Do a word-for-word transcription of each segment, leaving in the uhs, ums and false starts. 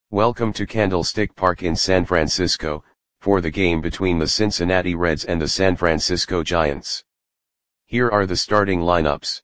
Welcome to Candlestick Park in San Francisco, for the game between the Cincinnati Reds and the San Francisco Giants. Here are the starting lineups.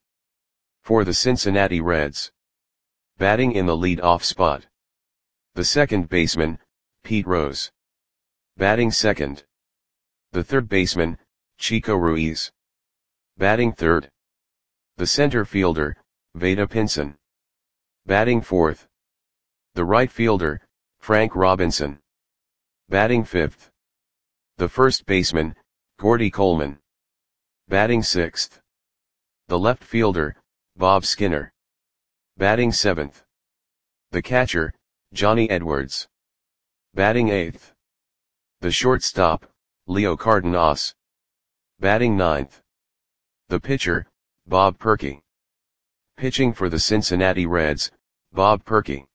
For the Cincinnati Reds. Batting in the lead-off spot. The second baseman, Pete Rose. Batting second. The third baseman, Chico Ruiz. Batting third. The center fielder, Vada Pinson. Batting fourth. The right fielder, Frank Robinson. Batting fifth. The first baseman, Gordy Coleman. Batting sixth. The left fielder, Bob Skinner. Batting seventh. The catcher, Johnny Edwards. Batting eighth. The shortstop, Leo Cardenas. Batting ninth. The pitcher, Bob Perky. Pitching for the Cincinnati Reds, Bob Perky.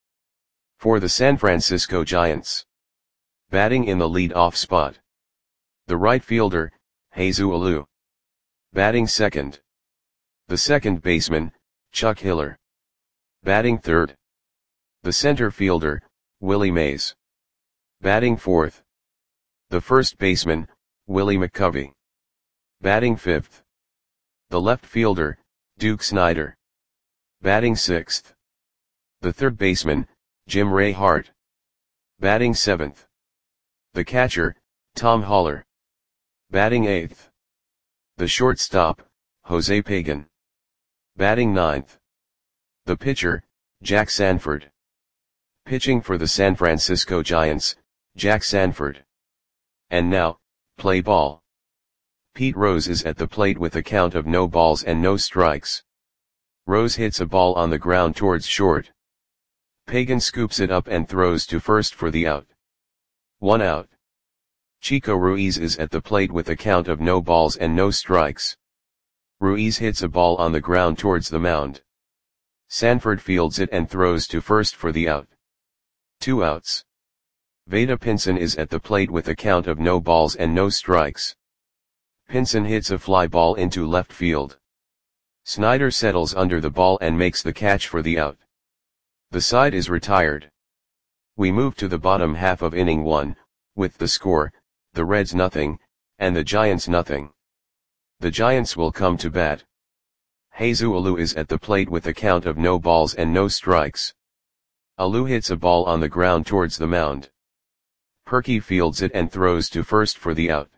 For the San Francisco Giants. Batting in the lead-off spot. The right fielder, Jesus Alou. Batting second. The second baseman, Chuck Hiller. Batting third. The center fielder, Willie Mays. Batting fourth. The first baseman, Willie McCovey. Batting fifth. The left fielder, Duke Snider. Batting sixth. The third baseman, Jim Ray Hart. Batting seventh. The catcher, Tom Haller. Batting eighth. The shortstop, Jose Pagan. Batting ninth. The pitcher, Jack Sanford. Pitching for the San Francisco Giants, Jack Sanford. And now, play ball. Pete Rose is at the plate with a count of no balls and no strikes. Rose hits a ball on the ground towards short. Pagan scoops it up and throws to first for the out. One out. Chico Ruiz is at the plate with a count of no balls and no strikes. Ruiz hits a ball on the ground towards the mound. Sanford fields it and throws to first for the out. Two outs. Vada Pinson is at the plate with a count of no balls and no strikes. Pinson hits a fly ball into left field. Snider settles under the ball and makes the catch for the out. The side is retired. We move to the bottom half of inning one, with the score, the Reds nothing, and the Giants nothing. The Giants will come to bat. Jesus Alou is at the plate with a count of no balls and no strikes. Alou hits a ball on the ground towards the mound. Perky fields it and throws to first for the out.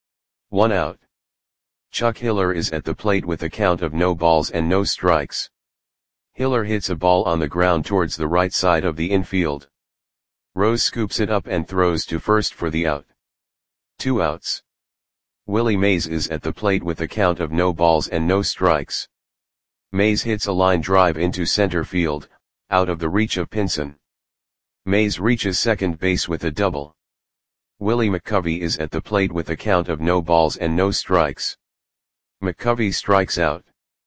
One out. Chuck Hiller is at the plate with a count of no balls and no strikes. Hiller hits a ball on the ground towards the right side of the infield. Rose scoops it up and throws to first for the out. Two outs. Willie Mays is at the plate with a count of no balls and no strikes. Mays hits a line drive into center field, out of the reach of Pinson. Mays reaches second base with a double. Willie McCovey is at the plate with a count of no balls and no strikes. McCovey strikes out.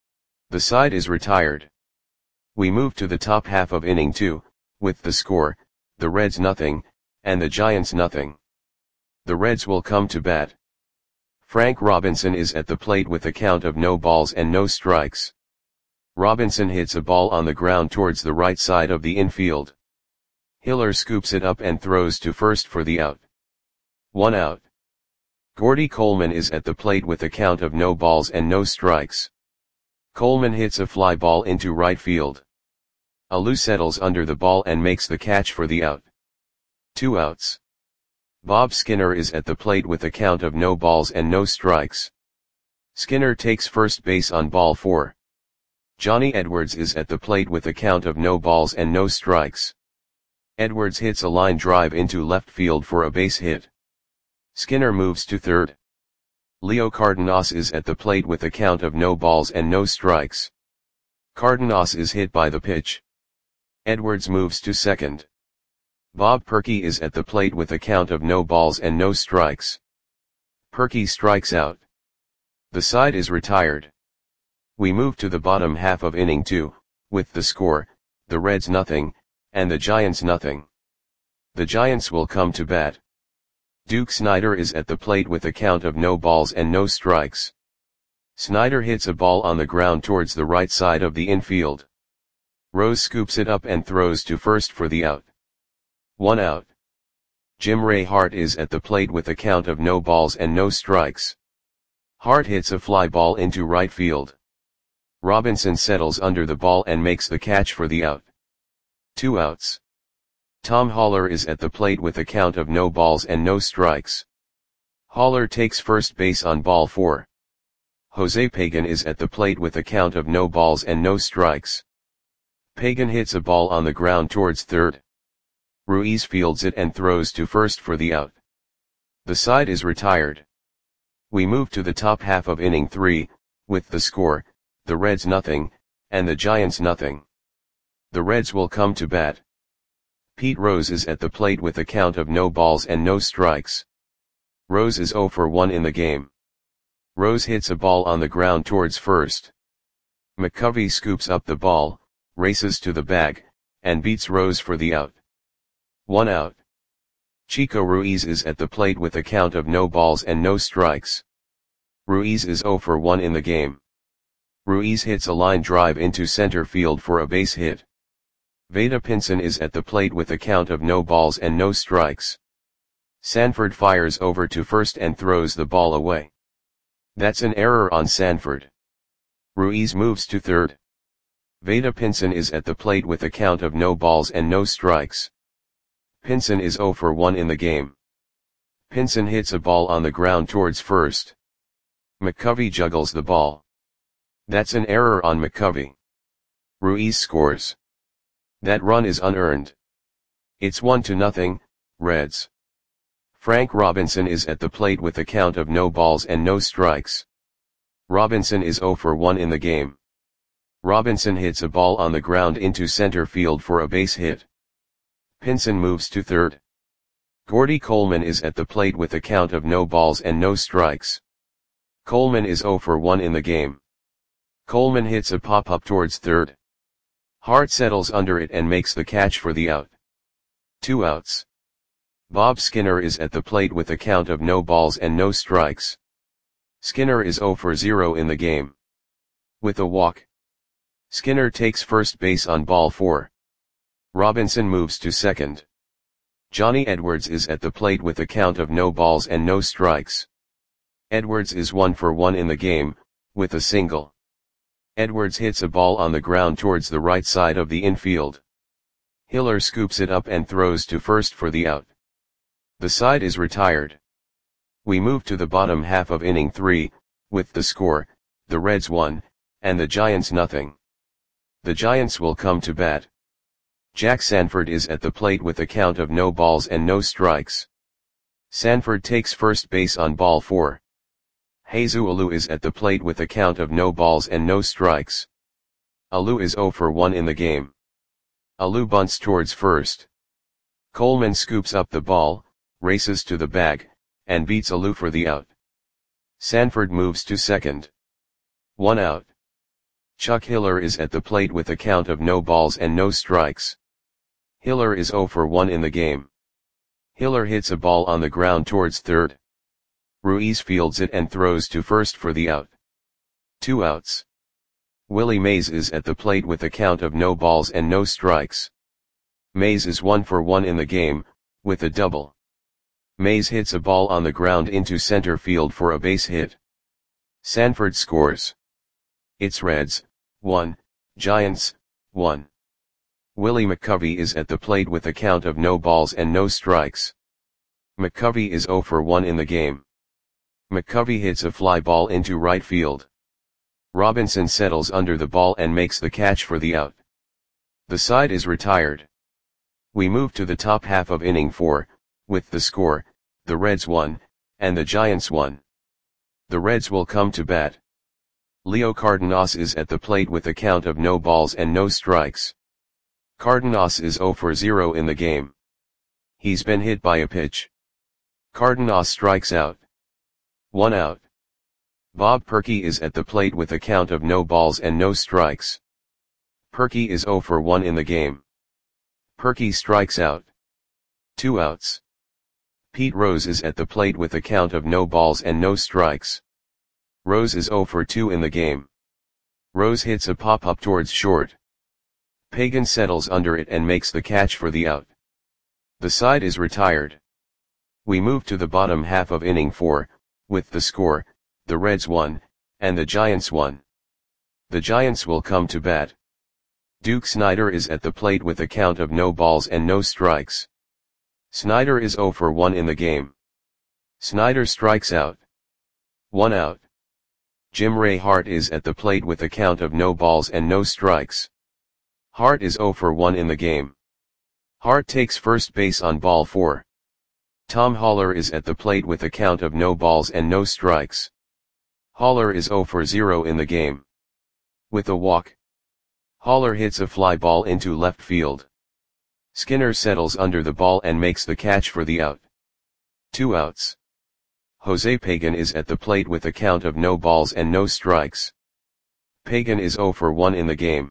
The side is retired. We move to the top half of inning two, with the score, the Reds nothing, and the Giants nothing. The Reds will come to bat. Frank Robinson is at the plate with a count of no balls and no strikes. Robinson hits a ball on the ground towards the right side of the infield. Hiller scoops it up and throws to first for the out. One out. Gordy Coleman is at the plate with a count of no balls and no strikes. Coleman hits a fly ball into right field. Alou settles under the ball and makes the catch for the out. Two outs. Bob Skinner is at the plate with a count of no balls and no strikes. Skinner takes first base on ball four. Johnny Edwards is at the plate with a count of no balls and no strikes. Edwards hits a line drive into left field for a base hit. Skinner moves to third. Leo Cardenas is at the plate with a count of no balls and no strikes. Cardenas is hit by the pitch. Edwards moves to second. Bob Perky is at the plate with a count of no balls and no strikes. Perky strikes out. The side is retired. We move to the bottom half of inning two, with the score, the Reds nothing, and the Giants nothing. The Giants will come to bat. Duke Snider is at the plate with a count of no balls and no strikes. Snider hits a ball on the ground towards the right side of the infield. Rose scoops it up and throws to first for the out. One out. Jim Ray Hart is at the plate with a count of no balls and no strikes. Hart hits a fly ball into right field. Robinson settles under the ball and makes the catch for the out. Two outs. Tom Haller is at the plate with a count of no balls and no strikes. Haller takes first base on ball four. Jose Pagan is at the plate with a count of no balls and no strikes. Pagan hits a ball on the ground towards third. Ruiz fields it and throws to first for the out. The side is retired. We move to the top half of inning three, with the score, the Reds nothing, and the Giants nothing. The Reds will come to bat. Pete Rose is at the plate with a count of no balls and no strikes. Rose is oh for one in the game. Rose hits a ball on the ground towards first. McCovey scoops up the ball, races to the bag, and beats Rose for the out. One out. Chico Ruiz is at the plate with a count of no balls and no strikes. Ruiz is oh for one in the game. Ruiz hits a line drive into center field for a base hit. Vada Pinson is at the plate with a count of no balls and no strikes. Sanford fires over to first and throws the ball away. That's an error on Sanford. Ruiz moves to third. Vada Pinson is at the plate with a count of no balls and no strikes. Pinson is oh for one in the game. Pinson hits a ball on the ground towards first. McCovey juggles the ball. That's an error on McCovey. Ruiz scores. That run is unearned. It's one to nothing, Reds. Frank Robinson is at the plate with a count of no balls and no strikes. Robinson is oh for one in the game. Robinson hits a ball on the ground into center field for a base hit. Pinson moves to third. Gordy Coleman is at the plate with a count of no balls and no strikes. Coleman is oh for one in the game. Coleman hits a pop-up towards third. Hart settles under it and makes the catch for the out. Two outs. Bob Skinner is at the plate with a count of no balls and no strikes. Skinner is oh for zero in the game. With a walk. Skinner takes first base on ball four. Robinson moves to second. Johnny Edwards is at the plate with a count of no balls and no strikes. Edwards is one for one in the game, with a single. Edwards hits a ball on the ground towards the right side of the infield. Hiller scoops it up and throws to first for the out. The side is retired. We move to the bottom half of inning three, with the score, the Reds one, and the Giants nothing. The Giants will come to bat. Jack Sanford is at the plate with a count of no balls and no strikes. Sanford takes first base on ball four. Jesus Alou is at the plate with a count of no balls and no strikes. Alou is oh for one in the game. Alou bunts towards first. Coleman scoops up the ball, races to the bag, and beats Alou for the out. Sanford moves to second. One out. Chuck Hiller is at the plate with a count of no balls and no strikes. Hiller is oh for one in the game. Hiller hits a ball on the ground towards third. Ruiz fields it and throws to first for the out. Two outs. Willie Mays is at the plate with a count of no balls and no strikes. Mays is one for one in the game, with a double. Mays hits a ball on the ground into center field for a base hit. Sanford scores. It's Reds, one, Giants, one. Willie McCovey is at the plate with a count of no balls and no strikes. McCovey is oh for one in the game. McCovey hits a fly ball into right field. Robinson settles under the ball and makes the catch for the out. The side is retired. We move to the top half of inning four, with the score, the Reds one, and the Giants one. The Reds will come to bat. Leo Cardenas is at the plate with a count of no balls and no strikes. Cardenas is oh for zero in the game. He's been hit by a pitch. Cardenas strikes out. One out. Bob Perky is at the plate with a count of no balls and no strikes. Perky is oh for one in the game. Perky strikes out. Two outs. Pete Rose is at the plate with a count of no balls and no strikes. Rose is oh for two in the game. Rose hits a pop-up towards short. Pagan settles under it and makes the catch for the out. The side is retired. We move to the bottom half of inning four, with the score, the Reds won, and the Giants won. The Giants will come to bat. Duke Snider is at the plate with a count of no balls and no strikes. Snider is oh for one in the game. Snider strikes out. One out. Jim Ray Hart is at the plate with a count of no balls and no strikes. Hart is oh for one in the game. Hart takes first base on ball four. Tom Haller is at the plate with a count of no balls and no strikes. Haller is oh for zero in the game. With a walk, Haller hits a fly ball into left field. Skinner settles under the ball and makes the catch for the out. Two outs. Jose Pagan is at the plate with a count of no balls and no strikes. Pagan is oh for one in the game.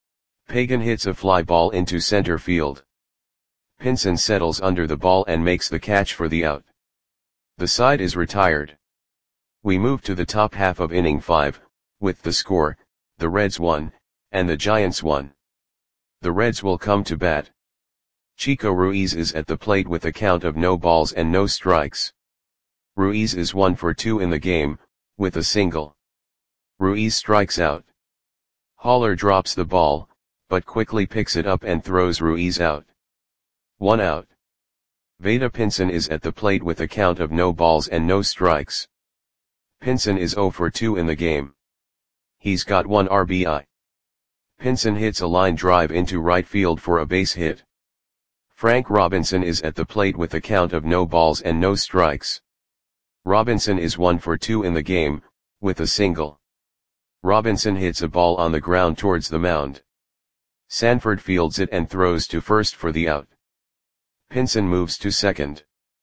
Pagan hits a fly ball into center field. Pinson settles under the ball and makes the catch for the out. The side is retired. We move to the top half of inning five, with the score, the Reds won, and the Giants won. The Reds will come to bat. Chico Ruiz is at the plate with a count of no balls and no strikes. Ruiz is one for two in the game, with a single. Ruiz strikes out. Haller drops the ball, but quickly picks it up and throws Ruiz out. One out. Vada Pinson is at the plate with a count of no balls and no strikes. Pinson is oh for two in the game. He's got one R B I. Pinson hits a line drive into right field for a base hit. Frank Robinson is at the plate with a count of no balls and no strikes. Robinson is one for two in the game, with a single. Robinson hits a ball on the ground towards the mound. Sanford fields it and throws to first for the out. Pinson moves to second.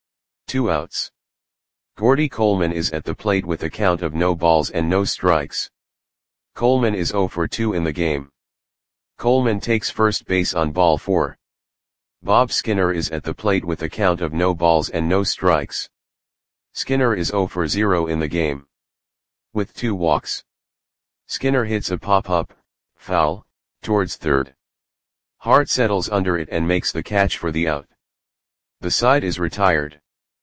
Two outs. Gordy Coleman is at the plate with a count of no balls and no strikes. Coleman is oh for two in the game. Coleman takes first base on ball four. Bob Skinner is at the plate with a count of no balls and no strikes. Skinner is oh for zero in the game. With two walks, Skinner hits a pop-up, foul, towards third. Hart settles under it and makes the catch for the out. The side is retired.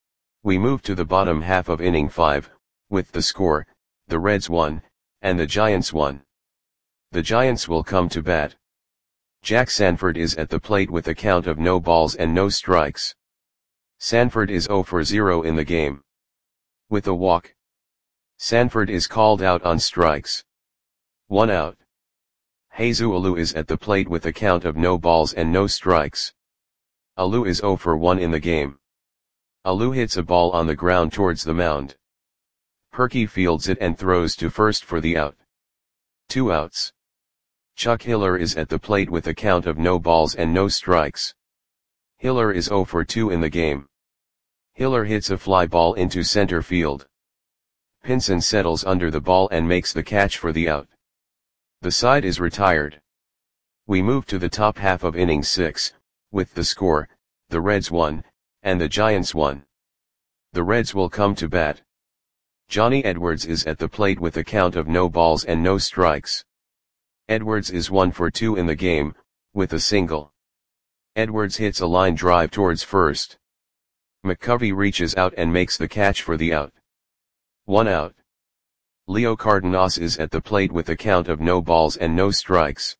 We move to the bottom half of inning five, with the score, the Reds won, and the Giants won. The Giants will come to bat. Jack Sanford is at the plate with a count of no balls and no strikes. Sanford is oh for zero in the game. With a walk, Sanford is called out on strikes. One out. Jesus Alou is at the plate with a count of no balls and no strikes. Alou is oh for one in the game. Alou hits a ball on the ground towards the mound. Perky fields it and throws to first for the out. Two outs. Chuck Hiller is at the plate with a count of no balls and no strikes. Hiller is oh for two in the game. Hiller hits a fly ball into center field. Pinson settles under the ball and makes the catch for the out. The side is retired. We move to the top half of inning six, with the score, the Reds won, and the Giants won. The Reds will come to bat. Johnny Edwards is at the plate with a count of no balls and no strikes. Edwards is one for two in the game, with a single. Edwards hits a line drive towards first. McCovey reaches out and makes the catch for the out. One out. Leo Cardenas is at the plate with a count of no balls and no strikes.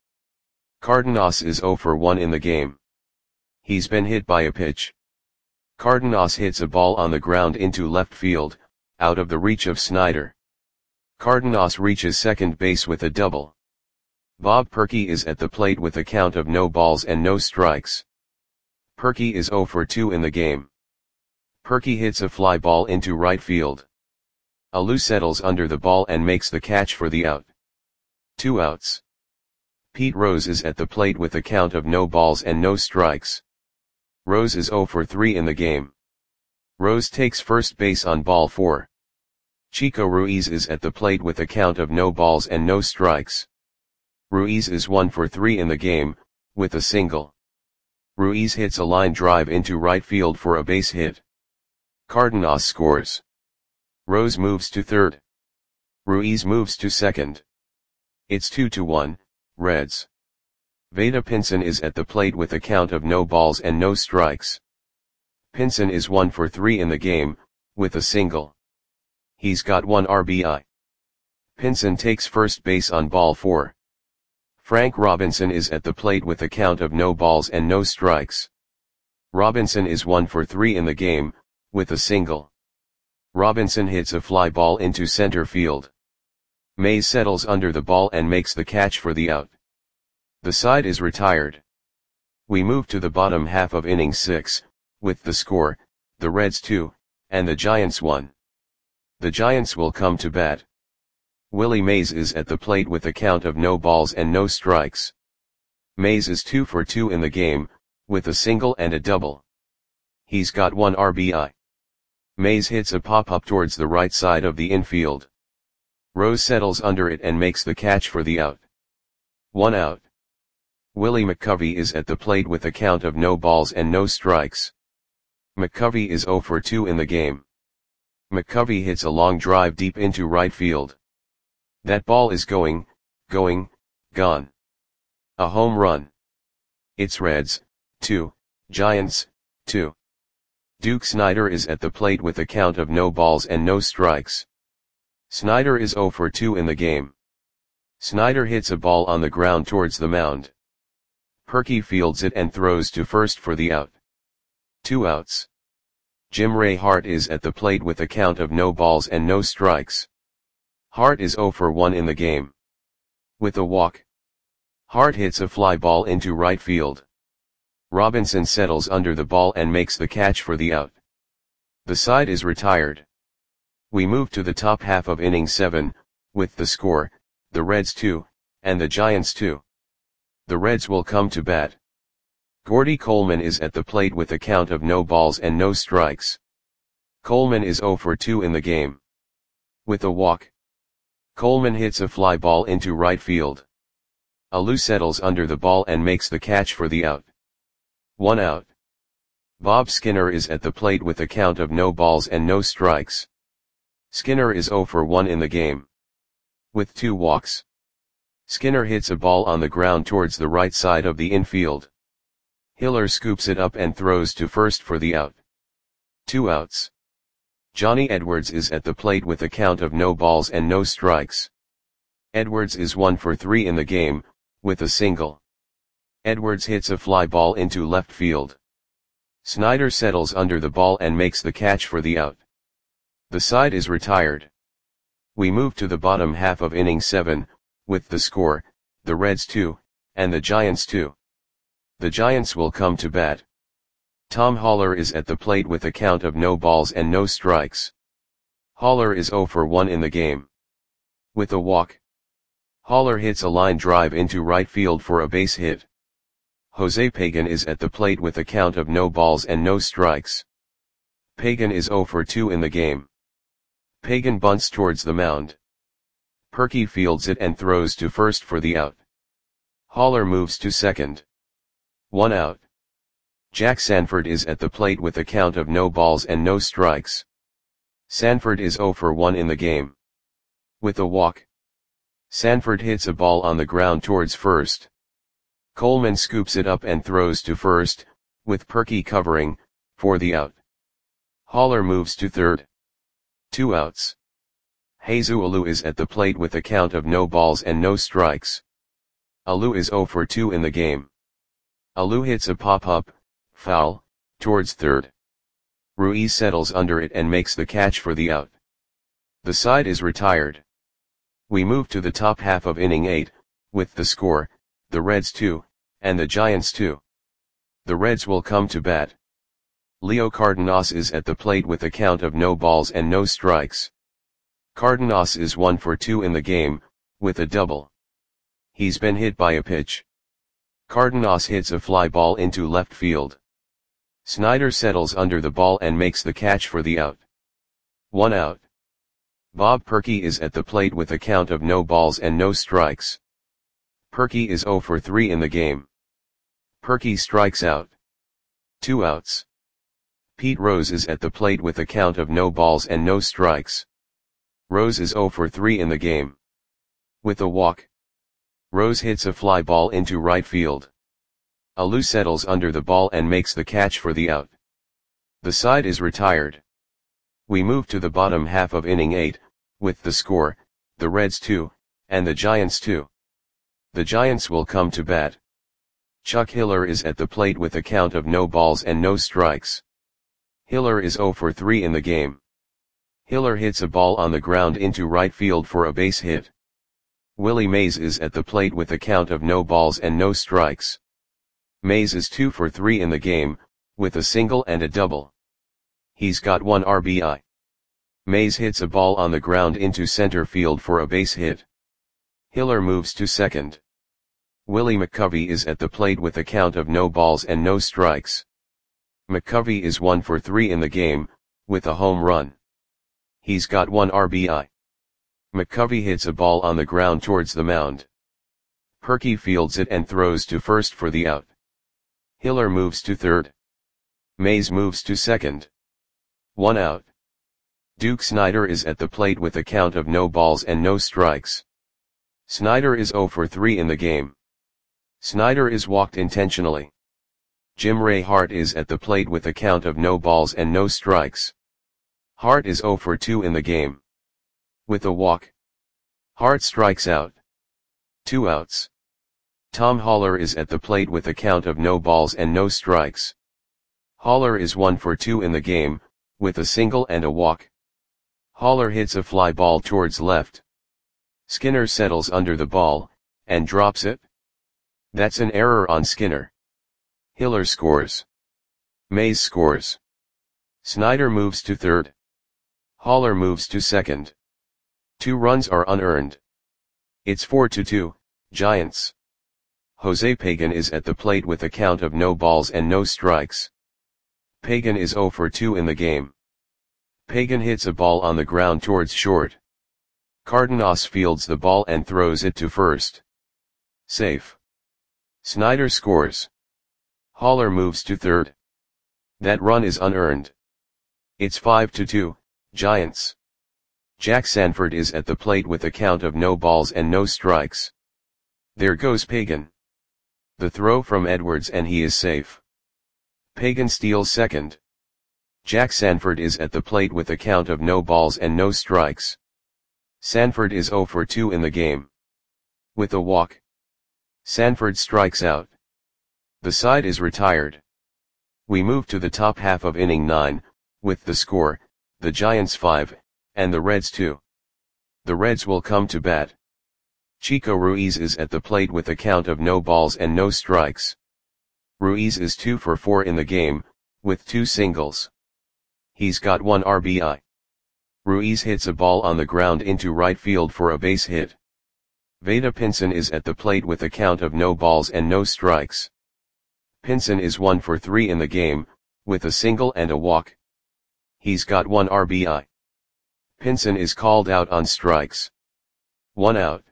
Cardenas is oh for one in the game. He's been hit by a pitch. Cardenas hits a ball on the ground into left field, out of the reach of Snider. Cardenas reaches second base with a double. Bob Perky is at the plate with a count of no balls and no strikes. Perky is oh for two in the game. Perky hits a fly ball into right field. Alou settles under the ball and makes the catch for the out. Two outs. Pete Rose is at the plate with a count of no balls and no strikes. Rose is oh for three in the game. Rose takes first base on ball four. Chico Ruiz is at the plate with a count of no balls and no strikes. Ruiz is one for three in the game, with a single. Ruiz hits a line drive into right field for a base hit. Cardenas scores. Rose moves to third. Ruiz moves to second. It's two to one, Reds. Vada Pinson is at the plate with a count of no balls and no strikes. Pinson is one for three in the game, with a single. He's got one R B I. Pinson takes first base on ball four. Frank Robinson is at the plate with a count of no balls and no strikes. Robinson is one for three in the game, with a single. Robinson hits a fly ball into center field. Mays settles under the ball and makes the catch for the out. The side is retired. We move to the bottom half of inning six, with the score, the Reds two, and the Giants one. The Giants will come to bat. Willie Mays is at the plate with a count of no balls and no strikes. Mays is two for two in the game, with a single and a double. He's got one R B I. Mays hits a pop-up towards the right side of the infield. Rose settles under it and makes the catch for the out. One out. Willie McCovey is at the plate with a count of no balls and no strikes. McCovey is zero for two in the game. McCovey hits a long drive deep into right field. That ball is going, going, gone. A home run. It's Reds, two, Giants, two. Duke Snider is at the plate with a count of no balls and no strikes. Snider is zero for two in the game. Snider hits a ball on the ground towards the mound. Perky fields it and throws to first for the out. Two outs. Jim Ray Hart is at the plate with a count of no balls and no strikes. Hart is zero for one in the game. With a walk. Hart hits a fly ball into right field. Robinson settles under the ball and makes the catch for the out. The side is retired. We move to the top half of inning seven, with the score, the Reds two, and the Giants two. The Reds will come to bat. Gordy Coleman is at the plate with a count of no balls and no strikes. Coleman is zero for two in the game. With a walk. Coleman hits a fly ball into right field. Alou settles under the ball and makes the catch for the out. One out. Bob Skinner is at the plate with a count of no balls and no strikes. Skinner is zero for one in the game. With two walks. Skinner hits a ball on the ground towards the right side of the infield. Hiller scoops it up and throws to first for the out. Two outs. Johnny Edwards is at the plate with a count of no balls and no strikes. Edwards is one for three in the game, with a single. Edwards hits a fly ball into left field. Snider settles under the ball and makes the catch for the out. The side is retired. We move to the bottom half of inning seven, with the score, the Reds two, and the Giants two. The Giants will come to bat. Tom Haller is at the plate with a count of no balls and no strikes. Haller is zero for one in the game. With a walk. Haller hits a line drive into right field for a base hit. Jose Pagan is at the plate with a count of no balls and no strikes. Pagan is zero for two in the game. Pagan bunts towards the mound. Perky fields it and throws to first for the out. Haller moves to second. One out. Jack Sanford is at the plate with a count of no balls and no strikes. Sanford is zero for one in the game. With a walk. Sanford hits a ball on the ground towards first. Coleman scoops it up and throws to first, with Perky covering, for the out. Haller moves to third. Two outs. Jesus Alou is at the plate with a count of no balls and no strikes. Alou is zero for two in the game. Alou hits a pop-up, foul, towards third. Ruiz settles under it and makes the catch for the out. The side is retired. We move to the top half of inning eight, with the score, the Reds two, and the Giants two. The Reds will come to bat. Leo Cardenas is at the plate with a count of no balls and no strikes. Cardenas is one for two in the game, with a double. He's been hit by a pitch. Cardenas hits a fly ball into left field. Snider settles under the ball and makes the catch for the out. One out. Bob Perky is at the plate with a count of no balls and no strikes. Perky is zero for three in the game. Perky strikes out. Two outs. Pete Rose is at the plate with a count of no balls and no strikes. Rose is zero for three in the game. With a walk. Rose hits a fly ball into right field. Alou settles under the ball and makes the catch for the out. The side is retired. We move to the bottom half of inning eight, with the score, the Reds two, and the Giants two. The Giants will come to bat. Chuck Hiller is at the plate with a count of no balls and no strikes. Hiller is oh for three in the game. Hiller hits a ball on the ground into right field for a base hit. Willie Mays is at the plate with a count of no balls and no strikes. Mays is two for three in the game, with a single and a double. He's got one R B I. Mays hits a ball on the ground into center field for a base hit. Hiller moves to second. Willie McCovey is at the plate with a count of no balls and no strikes. McCovey is one for three in the game, with a home run. He's got one R B I. McCovey hits a ball on the ground towards the mound. Perky fields it and throws to first for the out. Hiller moves to third. Mays moves to second. One out. Duke Snider is at the plate with a count of no balls and no strikes. Snider is oh for three in the game. Snider is walked intentionally. Jim Ray Hart is at the plate with a count of no balls and no strikes. Hart is oh for two in the game. With a walk, Hart strikes out. Two outs. Tom Haller is at the plate with a count of no balls and no strikes. Haller is one for two in the game, with a single and a walk. Haller hits a fly ball towards left. Skinner settles under the ball, and drops it. That's an error on Skinner. Hiller scores. Mays scores. Snider moves to third. Haller moves to second. Two runs are unearned. It's four to two, Giants. Jose Pagan is at the plate with a count of no balls and no strikes. Pagan is oh for two in the game. Pagan hits a ball on the ground towards short. Cardenas fields the ball and throws it to first. Safe. Snider scores. Haller moves to third. That run is unearned. It's five to two, Giants. Jack Sanford is at the plate with a count of no balls and no strikes. There goes Pagan. The throw from Edwards and he is safe. Pagan steals second. Jack Sanford is at the plate with a count of no balls and no strikes. Sanford is oh for two in the game. With a walk, Sanford strikes out. The side is retired. We move to the top half of inning nine, with the score, the Giants five, and the Reds two. The Reds will come to bat. Chico Ruiz is at the plate with a count of no balls and no strikes. Ruiz is two for four in the game, with two singles. He's got one R B I. Ruiz hits a ball on the ground into right field for a base hit. Vada Pinson is at the plate with a count of no balls and no strikes. Pinson is one for three in the game, with a single and a walk. He's got one R B I. Pinson is called out on strikes. One out.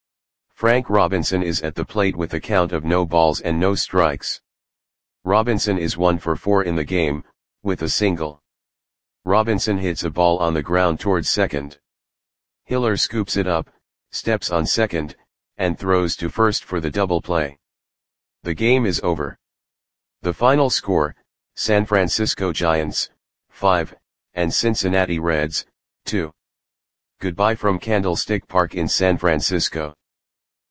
Frank Robinson is at the plate with a count of no balls and no strikes. Robinson is one for four in the game, with a single. Robinson hits a ball on the ground towards second. Hiller scoops it up, steps on second, and throws to first for the double play. The game is over. The final score, San Francisco Giants, five, and Cincinnati Reds, two. Goodbye from Candlestick Park in San Francisco.